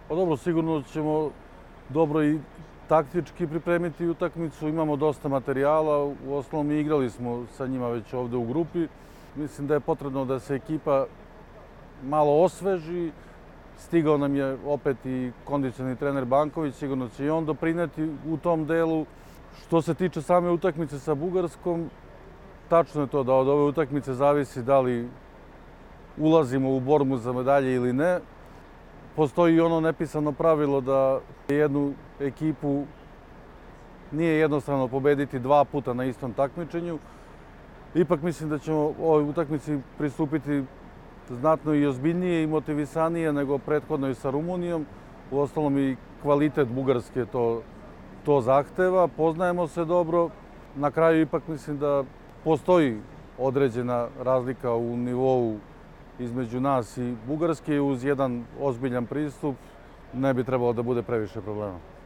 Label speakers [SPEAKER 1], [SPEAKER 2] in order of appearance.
[SPEAKER 1] Pa dobro, sigurno ćemo dobro i taktički pripremiti utakmicu. Imamo dosta materijala, uostalom i igrali smo sa njima već ovde u grupi. Mislim da je potrebno da se ekipa malo osveži. Stigao nam je opet i kondicioni trener Banković, sigurno će i on doprineti u tom delu. Što se tiče same utakmice sa Bugarskom, tačno je to da od ove utakmice zavisi da li ulazimo u borbu za medalje ili ne. Postoji i ono nepisano pravilo da jednu ekipu nije jednostavno pobediti dva puta na istom takmičenju. Ipak mislim da ćemo ovoj utakmici pristupiti znatno i ozbiljnije i motivisanije nego prethodno sa Rumunijom. Uostalom i kvalitet Bugarske to zahteva. Poznajemo se dobro. Na kraju ipak mislim da postoji određena razlika u nivou između nas i Bugarske. Uz jedan ozbiljan pristup ne bi trebalo da bude previše problema.